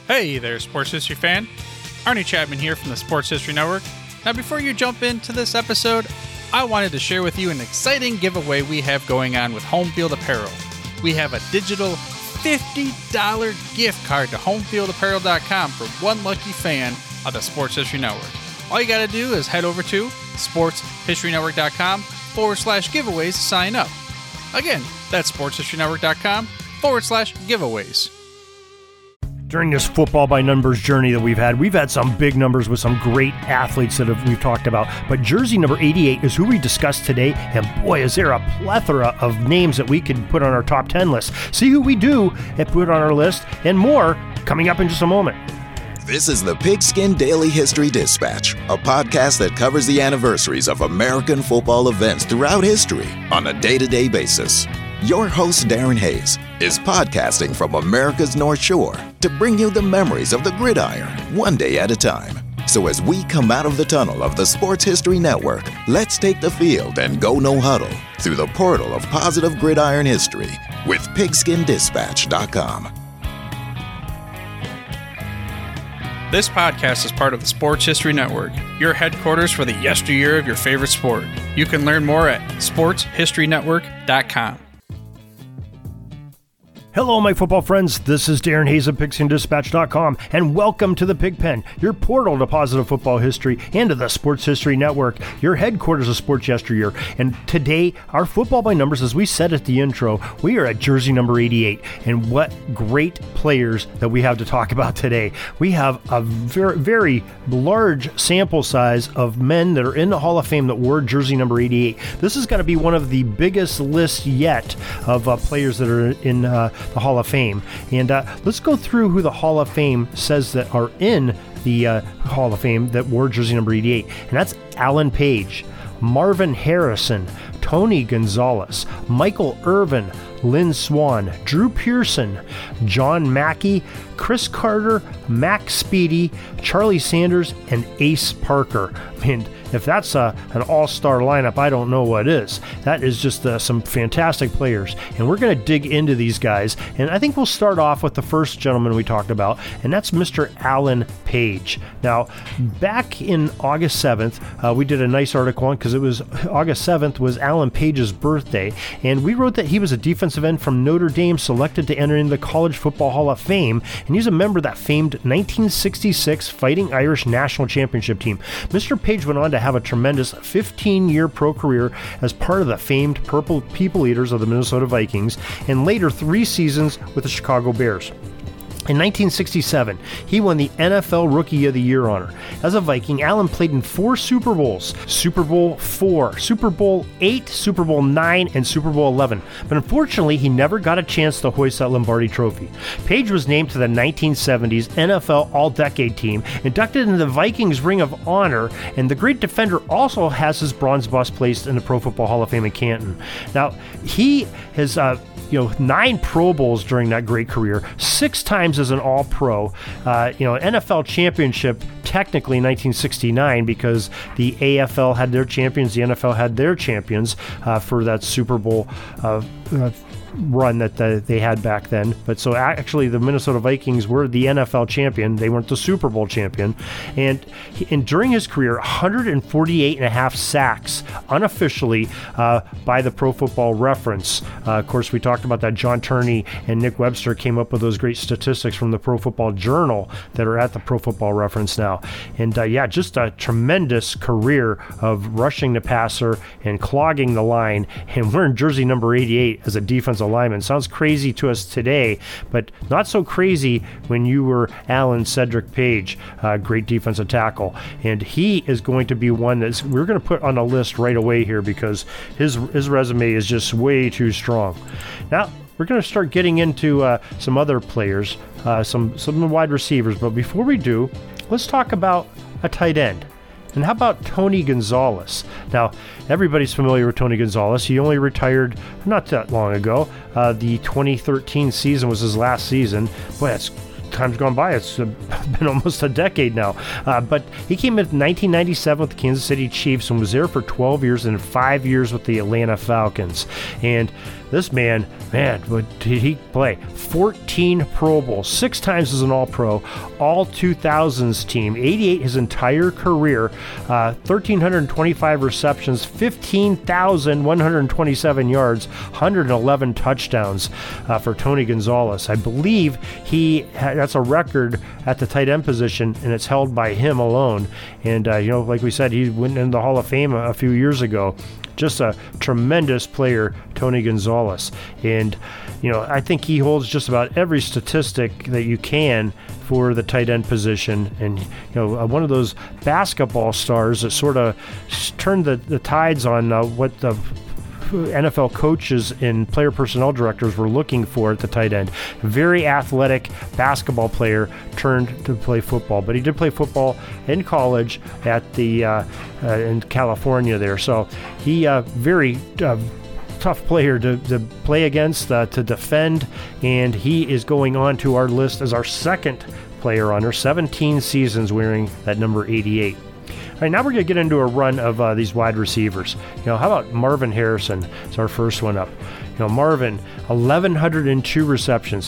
Hey there, Sports History fan. Arnie Chapman here from the Sports History Network. Now, before you jump into this episode, I wanted to share with you an exciting giveaway we have going on with Home Field Apparel. We have a digital $50 gift card to homefieldapparel.com for one lucky fan of the Sports History Network. All you got to do is head over to sportshistorynetwork.com/giveaways to sign up. Again, that's sportshistorynetwork.com/giveaways. During this football by numbers journey that we've had some big numbers with some great athletes that we've talked about. But jersey number 88 is who we discussed today. And boy, is there a plethora of names that we could put on our top 10 list. See who we do and put on our list and more coming up in just a moment. This is the Pigskin Daily History Dispatch, a podcast that covers the anniversaries of American football events throughout history on a day-to-day basis. Your host, Darren Hayes, is podcasting from America's North Shore to bring you the memories of the gridiron, one day at a time. So as we come out of the tunnel of the Sports History Network, let's take the field and go no huddle through the portal of positive gridiron history with pigskindispatch.com. This podcast is part of the Sports History Network, your headquarters for the yesteryear of your favorite sport. You can learn more at sportshistorynetwork.com. Hello, my football friends. This is Darren Hayes of PigskinDispatch.com, and welcome to the Pigpen, your portal to positive football history and to the Sports History Network, your headquarters of sports yesteryear. And today, our football by numbers, as we said at the intro, we are at jersey number 88, and what great players that we have to talk about today. We have a very, very large sample size of men that are in the Hall of Fame that wore jersey number 88. This is going to be one of the biggest lists yet of players that are in the Hall of Fame. And let's go through who the Hall of Fame says that are in the Hall of Fame that wore jersey number 88. And that's Alan Page, Marvin Harrison, Tony Gonzalez, Michael Irvin, Lynn Swann, Drew Pearson, John Mackey, Chris Carter, Max Speedy, Charlie Sanders, and Ace Parker. And if that's an all-star lineup, I don't know what is. That is just some fantastic players. And we're going to dig into these guys. And I think we'll start off with the first gentleman we talked about, and that's Mr. Alan Page. Now, back in August 7th, we did a nice article on, because it was August 7th was Alan Page's birthday. And we wrote that he was a defensive end from Notre Dame selected to enter into the College Football Hall of Fame. And he's a member of that famed 1966 Fighting Irish National Championship team. Mr. Page went on to have a tremendous 15-year pro career as part of the famed Purple People Eaters of the Minnesota Vikings, and later 3 seasons with the Chicago Bears. In 1967, he won the NFL Rookie of the Year honor. As a Viking, Allen played in 4 Super Bowls: Super Bowl IV, Super Bowl VIII, Super Bowl IX, and Super Bowl XI. But unfortunately, he never got a chance to hoist that Lombardi trophy. Page was named to the 1970s NFL All-Decade Team, inducted into the Vikings Ring of Honor, and the great defender also has his bronze bust placed in the Pro Football Hall of Fame in Canton. Now, he has 9 Pro Bowls during that great career, 6 times as an All-Pro, NFL championship technically 1969 because the AFL had their champions, the NFL had their champions for that Super Bowl run that they had back then. But so actually the Minnesota Vikings were the NFL champion. They weren't the Super Bowl champion. And during his career, 148 and a half sacks unofficially by the Pro Football Reference. Of course, we talked about that. John Turney and Nick Webster came up with those great statistics from the Pro Football Journal that are at the Pro Football Reference now. And just a tremendous career of rushing the passer and clogging the line and wearing jersey number 88 as a defensive lineman. Sounds crazy to us today, but not so crazy when you were Alan Cedric Page, great defensive tackle. And he is going to be one that we're going to put on a list right away here because his resume is just way too strong. Now, we're going to start getting into some other players, some wide receivers. But before we do, let's talk about a tight end. And how about Tony Gonzalez? Now, everybody's familiar with Tony Gonzalez. He only retired not that long ago. The 2013 season was his last season. Boy, that's time's gone by. It's been almost a decade now. But he came in 1997 with the Kansas City Chiefs and was there for 12 years and 5 years with the Atlanta Falcons. And this man, what did he play? 14 Pro Bowls, 6 times as an All-Pro, all 2000s team, 88 his entire career, 1,325 receptions, 15,127 yards, 111 touchdowns for Tony Gonzalez. I believe that's a record at the tight end position, and it's held by him alone. And, like we said, he went into the Hall of Fame a few years ago. Just a tremendous player, Tony Gonzalez. And, I think he holds just about every statistic that you can for the tight end position. And, one of those basketball stars that sort of turned the tides on what the NFL coaches and player personnel directors were looking for at the tight end. Very athletic basketball player turned to play football, but he did play football in college at in California there. So he very tough player to play against, to defend, and he is going on to our list as our second player on there, 17 seasons wearing that number 88. All right, now we're going to get into a run of these wide receivers. How about Marvin Harrison? It's our first one up. Marvin, 1,102 receptions,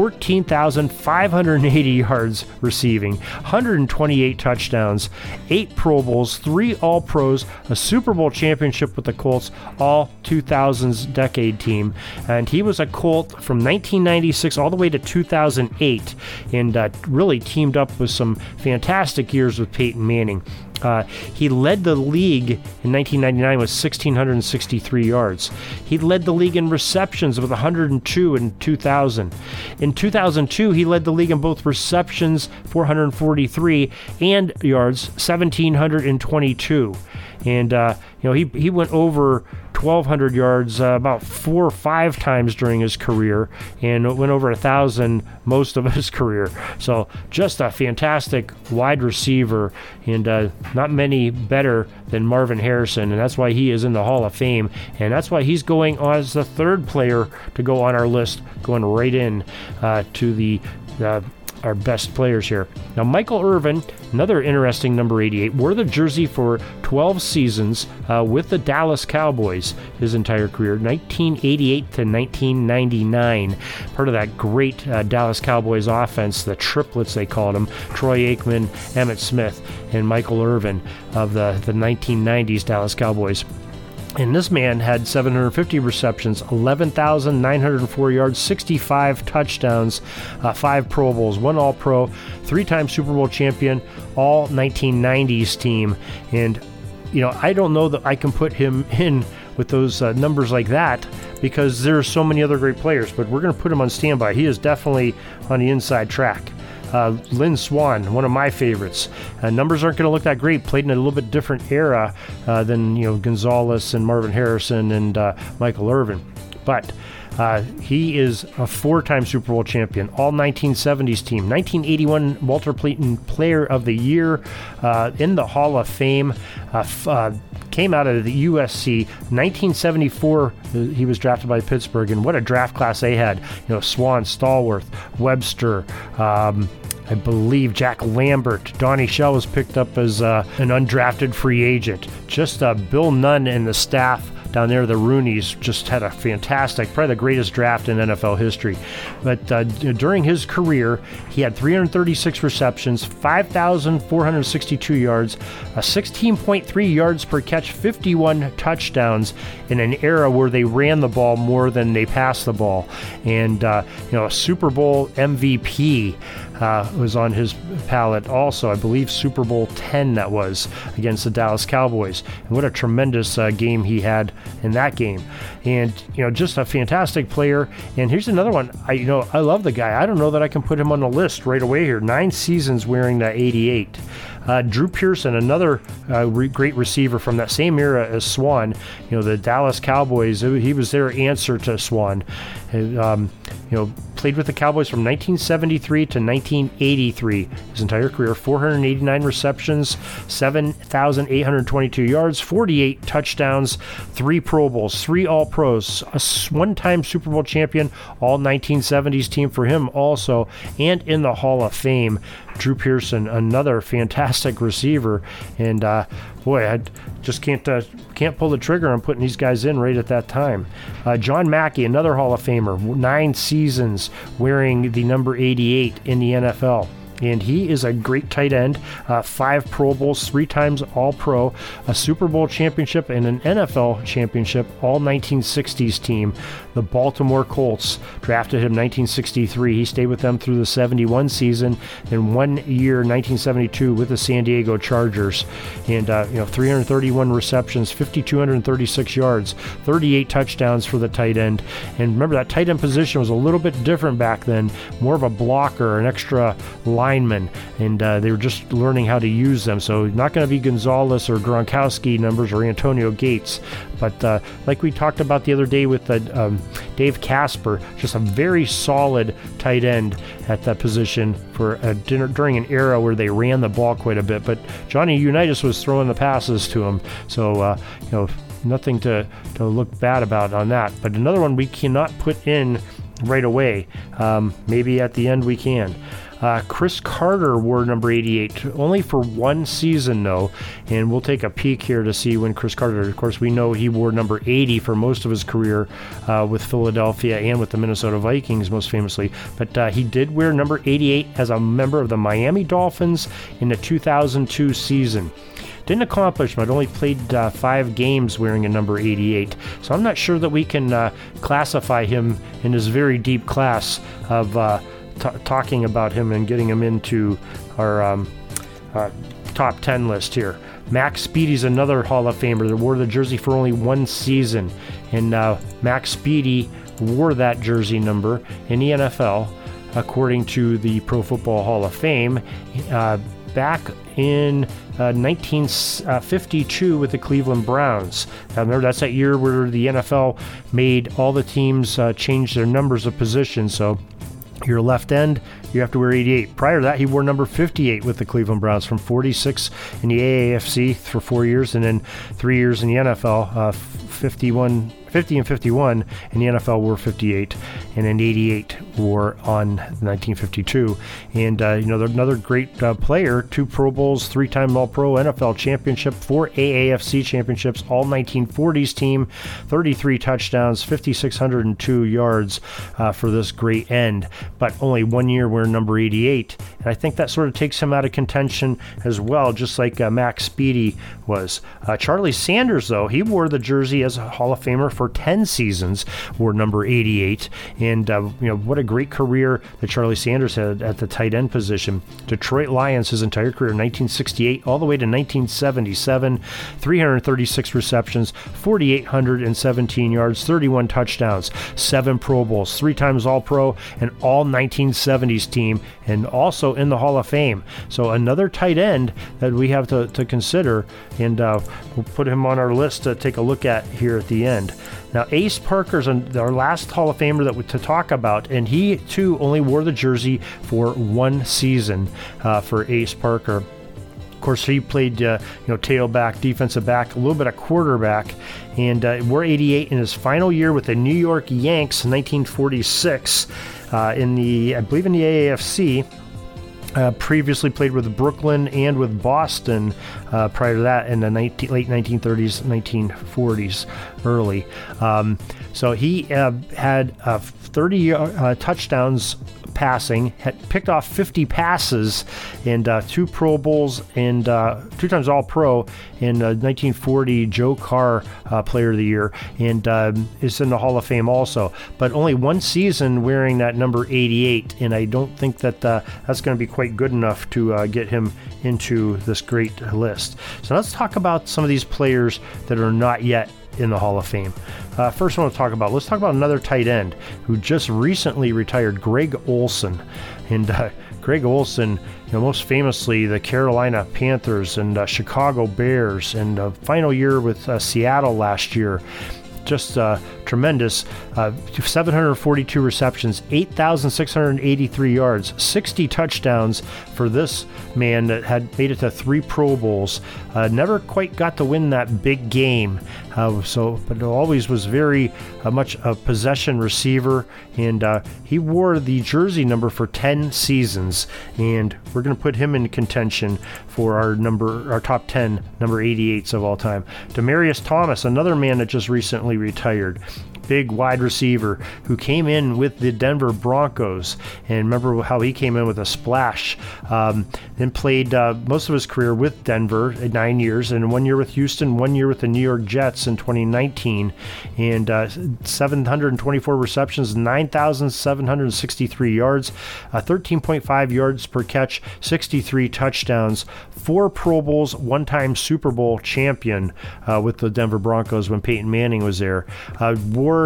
14,580 yards receiving, 128 touchdowns, 8 Pro Bowls, 3 All-Pros, a Super Bowl championship with the Colts, all 2000s decade team. And he was a Colt from 1996 all the way to 2008 and really teamed up with some fantastic years with Peyton Manning. He led the league in 1999 with 1,663 yards. He led the league in receptions with 102 in 2000. In 2002, he led the league in both receptions, 443, and yards, 1,722. And, he went over 1,200 yards about 4 or 5 times during his career and went over 1,000 most of his career. So just a fantastic wide receiver and not many better than Marvin Harrison. And that's why he is in the Hall of Fame. And that's why he's going on as the third player to go on our list, going right in to our best players here. Now, Michael Irvin, another interesting number 88, wore the jersey for 12 seasons with the Dallas Cowboys his entire career, 1988 to 1999. Part of that great Dallas Cowboys offense, the triplets they called them, Troy Aikman, Emmitt Smith, and Michael Irvin of the 1990s Dallas Cowboys. And this man had 750 receptions, 11,904 yards, 65 touchdowns, 5 Pro Bowls, 1 All-Pro, 3-time Super Bowl champion, all 1990s team. And, I don't know that I can put him in with those numbers like that because there are so many other great players, but we're going to put him on standby. He is definitely on the inside track. Lynn Swann, one of my favorites. Numbers aren't going to look that great. Played in a little bit different era than Gonzalez and Marvin Harrison and Michael Irvin, but he is a 4-time Super Bowl champion, all 1970s team, 1981 Walter Payton Player of the Year, in the Hall of Fame. Came out of the USC. 1974, he was drafted by Pittsburgh, and what a draft class they had. Swann, Stallworth, Webster, I believe Jack Lambert. Donnie Shell was picked up as an undrafted free agent. Just Bill Nunn and the staff down there, the Rooneys, just had a fantastic, probably the greatest draft in NFL history. But during his career, he had 336 receptions, 5,462 yards, 16.3 yards per catch, 51 touchdowns in an era where they ran the ball more than they passed the ball. And, a Super Bowl MVP was on his palette also. I believe Super Bowl 10 that was against the Dallas Cowboys. And what a tremendous game he had in that game. And, just a fantastic player. And here's another one. I love the guy. I don't know that I can put him on the list right away here. 9 seasons wearing that 88. Drew Pearson, another great receiver from that same era as Swann. The Dallas Cowboys, he was their answer to Swann. played with the Cowboys from 1973 to 1983. His entire career, 489 receptions, 7,822 yards, 48 touchdowns, 3 Pro Bowls, 3 All-Pros, a one-time Super Bowl champion, all 1970s team for him also, and in the Hall of Fame. Drew Pearson, another fantastic receiver, and boy, I just can't pull the trigger on putting these guys in right at that time. John Mackey, another Hall of Famer, 9 seasons wearing the number 88 in the NFL. And he is a great tight end, 5 Pro Bowls, 3 times All-Pro, a Super Bowl championship, and an NFL championship, all 1960s team. The Baltimore Colts drafted him 1963. He stayed with them through the 71 season, and 1 year, 1972, with the San Diego Chargers. And 331 receptions, 5,236 yards, 38 touchdowns for the tight end. And remember, that tight end position was a little bit different back then, more of a blocker, an extra lineman, and they were just learning how to use them. So not going to be Gonzalez or Gronkowski numbers or Antonio Gates, but like we talked about the other day with Dave Casper, just a very solid tight end at that position for during an era where they ran the ball quite a bit. But Johnny Unitas was throwing the passes to him, so nothing to look bad about on that. But another one we cannot put in right away. Maybe at the end we can. Chris Carter wore number 88, only for 1 season though, and we'll take a peek here to see when Chris Carter, of course we know he wore number 80 for most of his career with Philadelphia and with the Minnesota Vikings most famously, but he did wear number 88 as a member of the Miami Dolphins in the 2002 season. Didn't accomplish much, only played 5 games wearing a number 88. So I'm not sure that we can classify him in this very deep class of talking about him and getting him into our top 10 list here. Max Speedy's another Hall of Famer that wore the jersey for only 1 season. And Max Speedy wore that jersey number in the NFL, according to the Pro Football Hall of Fame, back in 1952 with the Cleveland Browns. Remember, that's that year where the NFL made all the teams change their numbers of positions. So your left end, you have to wear 88. Prior to that, he wore number 58 with the Cleveland Browns from 46 in the AAFC for 4 years, and then 3 years in the NFL, 50 and 51 in the NFL wore 58, and then 88 wore on 1952. And another great player, 2 Pro Bowls, 3-time All-Pro, NFL championship, 4 AAFC championships, all 1940s team, 33 touchdowns, 5,602 yards for this great end, but only 1 year wearing number 88. And I think that sort of takes him out of contention as well, just like Max Speedy was. Charlie Sanders, though, he wore the jersey as a Hall of Famer for 10 seasons, wore number 88. And what a great career that Charlie Sanders had at the tight end position. Detroit Lions his entire career, 1968 all the way to 1977, 336 receptions, 4,817 yards, 31 touchdowns, 7 Pro Bowls, 3 times All-Pro, and all 1970s team, and also in the Hall of Fame. So another tight end that we have to consider, and we'll put him on our list to take a look at here at the end. Now, Ace Parker's our last Hall of Famer to talk about, and he too only wore the jersey for 1 season for Ace Parker. Of course, he played tailback, defensive back, a little bit of quarterback, and wore 88 in his final year with the New York Yanks in 1946 in the AAFC. Previously played with Brooklyn and with Boston prior to that in the late 1930s, 1940s, early. So he had 30 touchdowns passing, had picked off 50 passes, and 2 Pro Bowls and 2 times All-Pro in 1940 Joe Carr Player of the Year, and is in the Hall of Fame also. But only 1 season wearing that number 88, and I don't think that that's going to be quite good enough to get him into this great list. So let's talk about some of these players that are not yet in the Hall of Fame. First one let's talk about another tight end who just recently retired, Greg Olsen. And Greg Olsen, most famously the Carolina Panthers and Chicago Bears, and final year with Seattle last year. Just tremendous. 742 receptions, 8,683 yards, 60 touchdowns for this man that had made it to 3 Pro Bowls. Never quite got to win that big game, but always was very much a possession receiver, and he wore the jersey number for 10 seasons, and we're going to put him in contention for our top 10 number 88s of all time. Demaryius Thomas, another man that just recently retired. Big wide receiver who came in with the Denver Broncos, and remember how he came in with a splash. Then played most of his career with Denver at 9 years, and 1 year with Houston, 1 year with the New York Jets in 2019, and 724 receptions, 9,763 yards, 13.5 yards per catch, 63 touchdowns, 4 Pro Bowls, 1-time Super Bowl champion with the Denver Broncos when Peyton Manning was there. Wore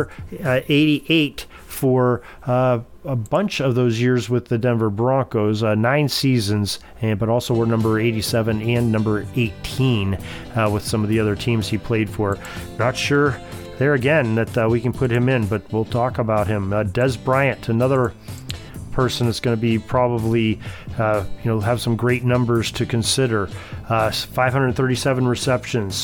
88 for a bunch of those years with the Denver Broncos, 9 seasons, but also were number 87 and number 18 with some of the other teams he played for. Not sure there again that we can put him in, but we'll talk about him. Dez Bryant, another person that's going to be probably have some great numbers to consider. 537 receptions,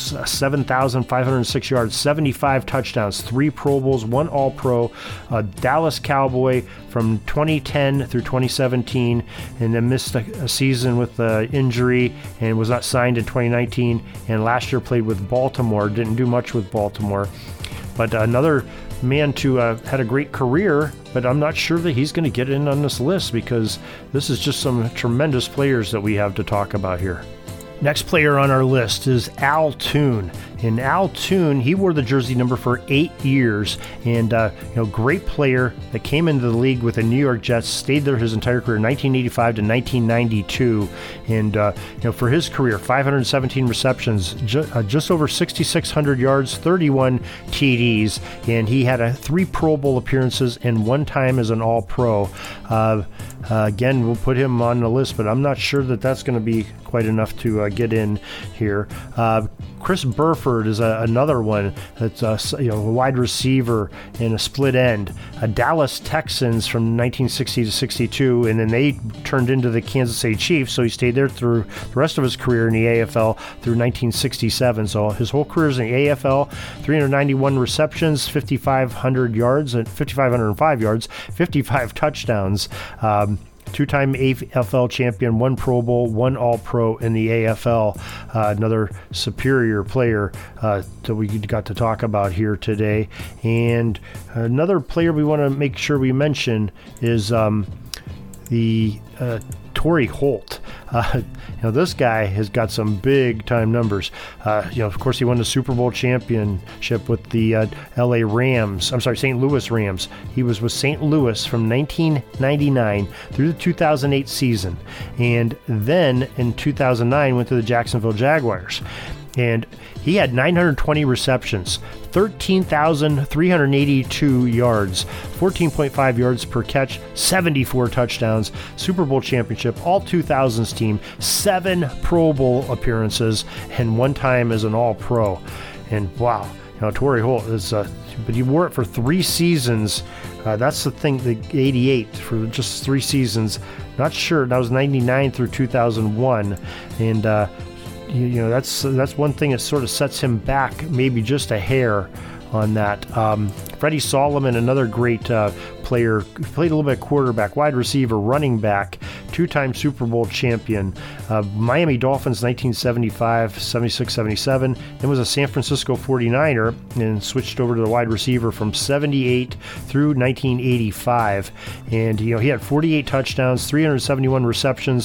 7,506 yards, 75 touchdowns, 3 Pro Bowls, 1 All-Pro, Dallas Cowboy from 2010 through 2017, and then missed a season with injury and was not signed in 2019, and last year played with Baltimore, didn't do much with Baltimore. But another man had a great career, but I'm not sure that he's going to get in on this list because this is just some tremendous players that we have to talk about here. Next player on our list is Al Toon. And Al Toon, he wore the jersey number for 8 years, and great player that came into the league with the New York Jets, stayed there his entire career, 1985 to 1992, and for his career, 517 receptions, just over 6,600 yards, 31 TDs, and he had 3 Pro Bowl appearances and 1 time as an All-Pro. Again, we'll put him on the list, but I'm not sure that that's going to be quite enough to get in here. Chris Burford is another one that's a wide receiver and a split end. Dallas Texans from 1960 to 62, and then they turned into the Kansas City Chiefs, so he stayed there through the rest of his career in the AFL through 1967. So his whole career is in the AFL, 391 receptions, 5,500 yards, and 5,505 yards, 55 touchdowns. 2-time AFL champion, 1 Pro Bowl, 1 All-Pro in the AFL. Another superior player that we got to talk about here today. And another player we want to make sure we mention is the Torrey Holt. This guy has got some big time numbers. Of course, he won the Super Bowl championship with the St. Louis Rams. He was with St. Louis from 1999 through the 2008 season, and then in 2009 went to the Jacksonville Jaguars. And he had 920 receptions, 13,382 yards, 14.5 yards per catch, 74 touchdowns, Super Bowl championship, all 2000s team, 7 Pro Bowl appearances, and 1 time as an All-Pro. And wow, Torrey Holt is, but he wore it for 3 seasons. That's the thing, the 88 for just 3 seasons. Not sure, that was 99 through 2001, and that's one thing that sort of sets him back maybe just a hair on that. Freddie Solomon, another great player, played a little bit quarterback, wide receiver, running back, 2-time Super Bowl champion, Miami Dolphins 1975, 76, 77, then was a San Francisco 49er and switched over to the wide receiver from 78 through 1985. And he had 48 touchdowns, 371 receptions,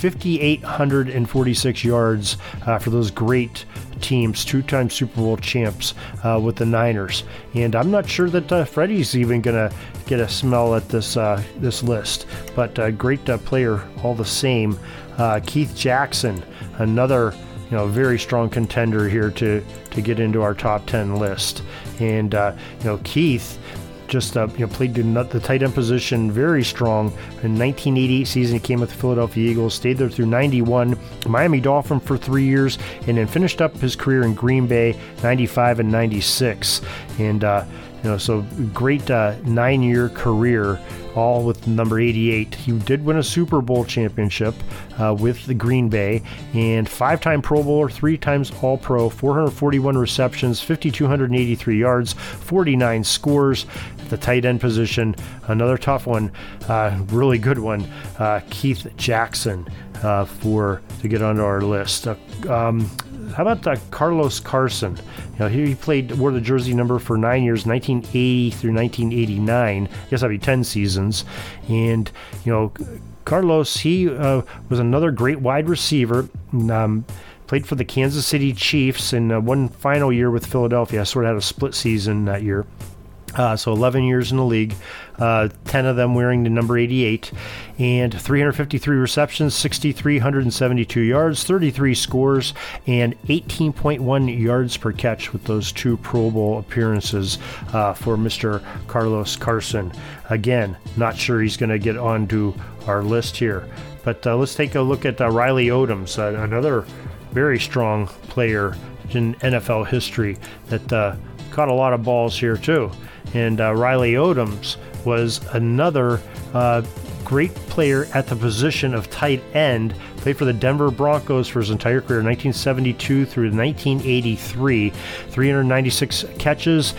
5,846 yards for those great teams, 2-time Super Bowl champs with the Niners. And I'm not sure that Freddie's even going to get a smell at this list, but a great player all the same. Keith Jackson, another very strong contender here to get into our top 10 list. And Keith just played the tight end position very strong. In 1988 season, he came with the Philadelphia Eagles, stayed there through 91, Miami Dolphin for 3 years, and then finished up his career in Green Bay, 95 and 96. And So great 9-year career, all with number 88. He did win a Super Bowl championship with the Green Bay, and 5-time Pro Bowler, 3 times All-Pro, 441 receptions, 5,283 yards, 49 scores at the tight end position. Another tough one, really good one, Keith Jackson to get onto our list. How about Carlos Carson? He wore the jersey number for 9 years, 1980 through 1989. I guess that'd be 10 seasons. And, Carlos, he was another great wide receiver. Played for the Kansas City Chiefs in one final year with Philadelphia. Sort of had a split season that year. So 11 years in the league, 10 of them wearing the number 88, and 353 receptions, 6,372 yards, 33 scores, and 18.1 yards per catch with those 2 Pro Bowl appearances for Mr. Carlos Carson. Again, not sure he's going to get onto our list here, but let's take a look at Riley Odoms, another very strong player in NFL history that caught a lot of balls here too. And Riley Odoms was another great player at the position of tight end. Played for the Denver Broncos for his entire career, 1972 through 1983. 396 catches,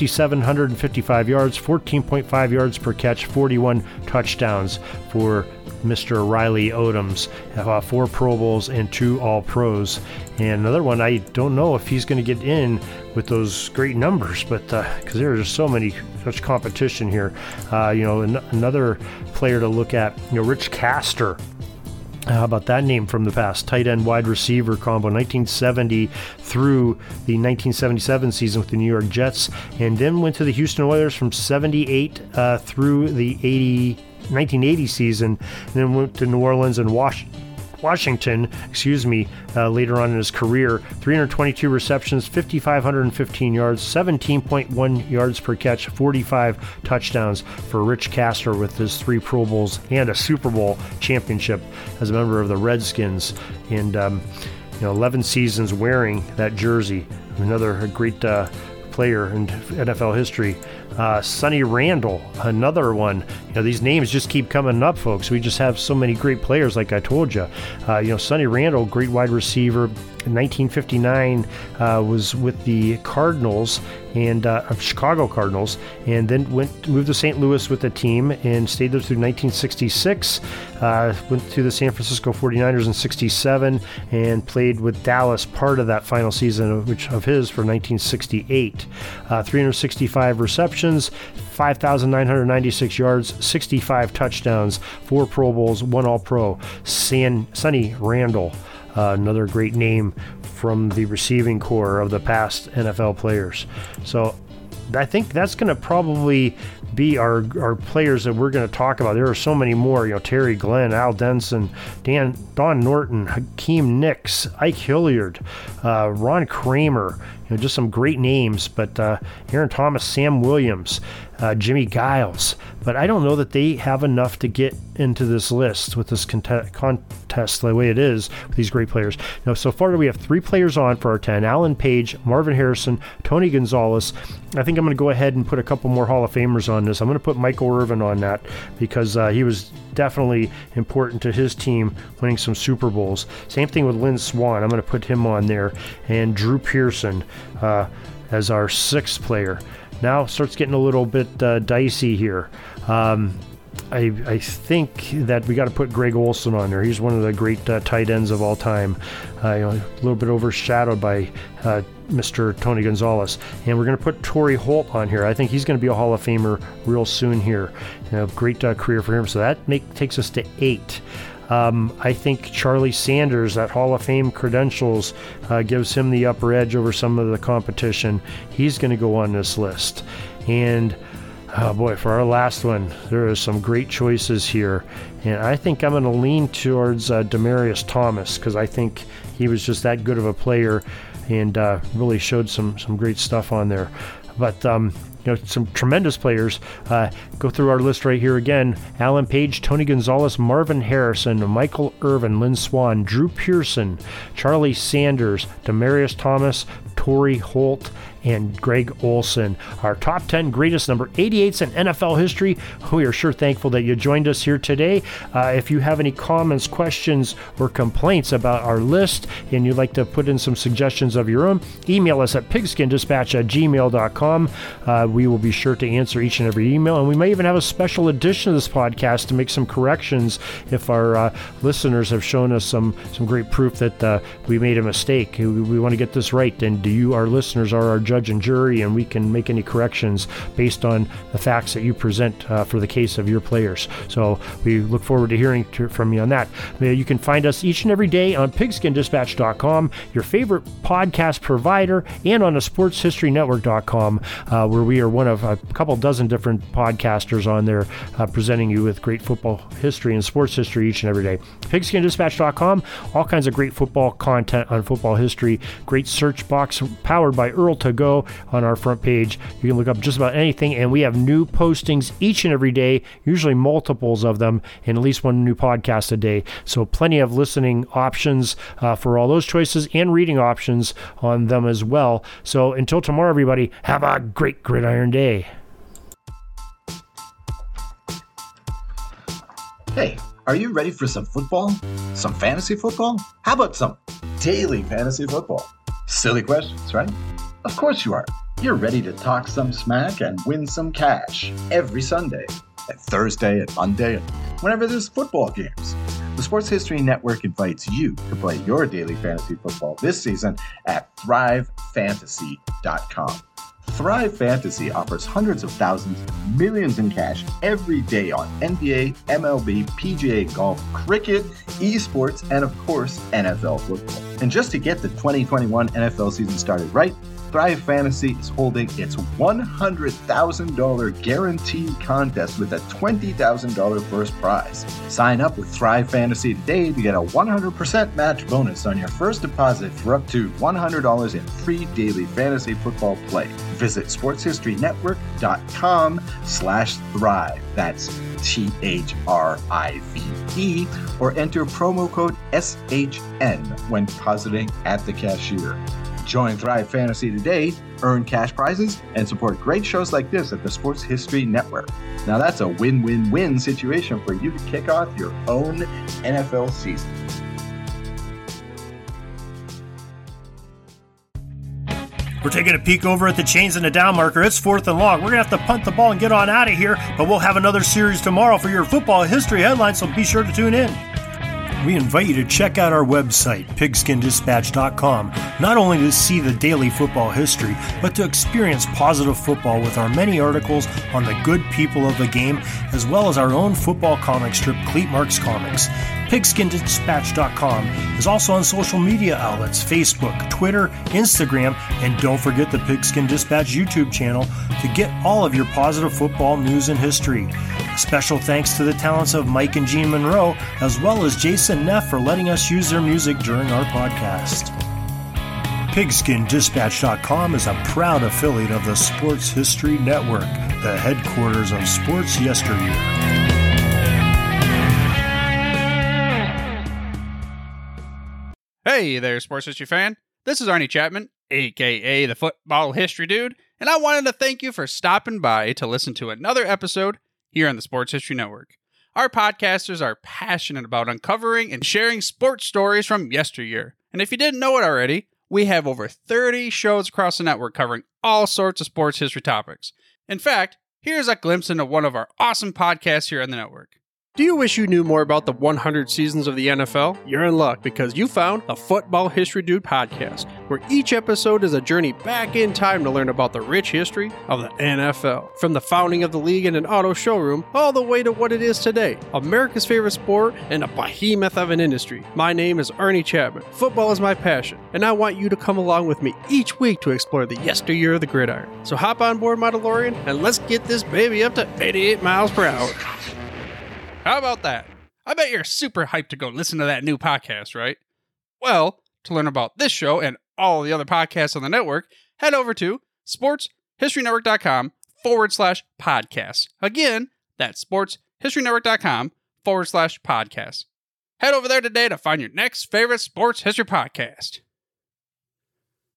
5,755 yards, 14.5 yards per catch, 41 touchdowns for Mr. Riley Odoms. 4 Pro Bowls and 2 All-Pros. And another one, I don't know if he's going to get in with those great numbers, but because there's just such competition here. Another player to look at, Rich Castor. How about that name from the past? Tight end wide receiver combo, 1970 through the 1977 season with the New York Jets, and then went to the Houston Oilers from 78 through the 1980 season, and then went to New Orleans and Washington, later on in his career. 322 receptions, 5,515 yards, 17.1 yards per catch, 45 touchdowns for Rich Castor with his 3 Pro Bowls and a Super Bowl championship as a member of the Redskins. And 11 seasons wearing that jersey. Another great player in NFL history. Sonny Randle, another one. These names just keep coming up, folks. We just have so many great players, like I told you. Sonny Randle, great wide receiver. In 1959, was with the Cardinals and Chicago Cardinals, and then moved to St. Louis with the team and stayed there through 1966. Went to the San Francisco 49ers in 67 and played with Dallas part of that final season of his for 1968. 365 receptions, 5,996 yards, 65 touchdowns, 4 Pro Bowls, 1 All-Pro. Sonny Randle. Another great name from the receiving corps of the past NFL players. So I think that's going to probably be our players that we're going to talk about. There are so many more, Terry Glenn, Al Denson, Don Norton, Hakeem Nicks, Ike Hilliard, Ron Kramer, just some great names, but Aaron Thomas, Sam Williams, Jimmy Giles. But I don't know that they have enough to get into this list with this contest the way it is with these great players. Now, so far we have 3 players on for our 10. Alan Page, Marvin Harrison, Tony Gonzalez. I think I'm going to go ahead and put a couple more Hall of Famers on this. I'm going to put Michael Irvin on that because he was definitely important to his team winning some Super Bowls. Same thing with Lynn Swann. I'm going to put him on there. And Drew Pearson as our 6th player. Now starts getting a little bit dicey here. I think that we got to put Greg Olsen on there. He's one of the great tight ends of all time. A little bit overshadowed by Mr. Tony Gonzalez. And we're going to put Torrey Holt on here. I think he's going to be a Hall of Famer real soon here. Great career for him. So that takes us to 8. I think Charlie Sanders, that Hall of Fame credentials, gives him the upper edge over some of the competition. He's going to go on this list. And oh boy, for our last one, there are some great choices here. And I think I'm going to lean towards Demaryius Thomas because I think he was just that good of a player and really showed some great stuff on there. But some tremendous players. Go through our list right here again. Alan Page, Tony Gonzalez, Marvin Harrison, Michael Irvin, Lynn Swann, Drew Pearson, Charlie Sanders, Demaryius Thomas, Torrey Holt, and Greg Olson. Our top 10 greatest number 88s in NFL history. We are sure thankful that you joined us here today. If you have any comments, questions, or complaints about our list, and you'd like to put in some suggestions of your own, email us at pigskindispatch@gmail.com. We will be sure to answer each and every email, and we may even have a special edition of this podcast to make some corrections if our listeners have shown us some great proof that we made a mistake. We want to get this right, and you, our listeners, are our judge and jury, and we can make any corrections based on the facts that you present for the case of your players. So we look forward to hearing from you on that. You can find us each and every day on pigskindispatch.com, your favorite podcast provider, and on the sportshistorynetwork.com, where we are one of a couple dozen different podcasters on there presenting you with great football history and sports history each and every day. Pigskindispatch.com, all kinds of great football content on football history. Great search box powered by Earl2Go on our front page. You can look up just about anything, and we have new postings each and every day, usually multiples of them, and at least one new podcast a day. So plenty of listening options for all those choices, and reading options on them as well. So until tomorrow, everybody, have a great gridiron day. Hey, are you ready for some football? Some fantasy football? How about some daily fantasy football? Silly questions, right? Of course you are. You're ready to talk some smack and win some cash every Sunday, and Thursday, and Monday, and whenever there's football games. The Sports History Network invites you to play your daily fantasy football this season at thrivefantasy.com. Thrive Fantasy offers hundreds of thousands, millions in cash every day on NBA, MLB, PGA golf, cricket, esports, and of course, NFL football. And just to get the 2021 NFL season started right, Thrive Fantasy is holding its $100,000 guaranteed contest with a $20,000 first prize. Sign up with Thrive Fantasy today to get a 100% match bonus on your first deposit for up to $100 in free daily fantasy football play. Visit sportshistorynetwork.com/thrive. That's THRIVE, or enter promo code SHN when depositing at the cashier. Join Thrive Fantasy today, earn cash prizes, and support great shows like this at the Sports History Network. Now that's a win-win-win situation for you to kick off your own NFL season. We're taking a peek over at the chains and the down marker. It's 4th and long. We're going to have to punt the ball and get on out of here, but we'll have another series tomorrow for your football history headlines, so be sure to tune in. We invite you to check out our website, pigskindispatch.com, not only to see the daily football history, but to experience positive football with our many articles on the good people of the game, as well as our own football comic strip, Cleat Marks Comics. Pigskindispatch.com is also on social media outlets, Facebook, Twitter, Instagram, and don't forget the Pigskin Dispatch YouTube channel to get all of your positive football news and history. Special thanks to the talents of Mike and Gene Monroe, as well as Jason Neff for letting us use their music during our podcast. PigskinDispatch.com is a proud affiliate of the Sports History Network, the headquarters of sports yesteryear. Hey there, sports history fan. This is Arnie Chapman, aka the Football History Dude, and I wanted to thank you for stopping by to listen to another episode here on the Sports History Network. Our podcasters are passionate about uncovering and sharing sports stories from yesteryear. And if you didn't know it already, we have over 30 shows across the network covering all sorts of sports history topics. In fact, here's a glimpse into one of our awesome podcasts here on the network. Do you wish you knew more about the 100 seasons of the NFL? You're in luck because you found the Football History Dude podcast, where each episode is a journey back in time to learn about the rich history of the NFL. From the founding of the league in an auto showroom, all the way to what it is today, America's favorite sport and a behemoth of an industry. My name is Arnie Chapman. Football is my passion, and I want you to come along with me each week to explore the yesteryear of the gridiron. So hop on board my DeLorean and let's get this baby up to 88 miles per hour. How about that? I bet you're super hyped to go listen to that new podcast, right? Well, to learn about this show and all the other podcasts on the network, head over to sportshistorynetwork.com/podcasts. Again, that's sportshistorynetwork.com/podcasts. Head over there today to find your next favorite sports history podcast.